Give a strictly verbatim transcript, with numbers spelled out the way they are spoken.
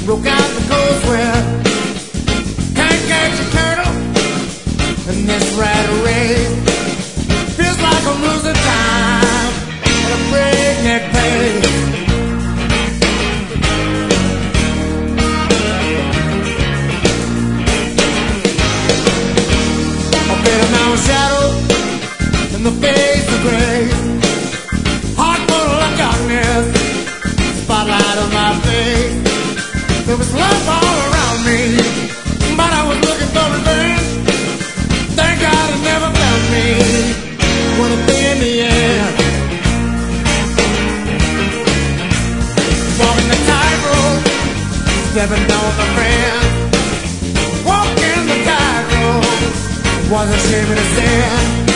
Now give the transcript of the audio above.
broke out the cold sweat. Can't catch a turtle in this rat race. Feels like I'm losing time at a breakneck pace. I'm feeling now a shadow in the face of grace. Heart full of darkness, spotlight on my face. There was love all around me, but I was looking for revenge. Thank God it never found me. Wanna be in the air, walking the tightrope, stepping on the friend. Walking the tightrope, was a shame to stand.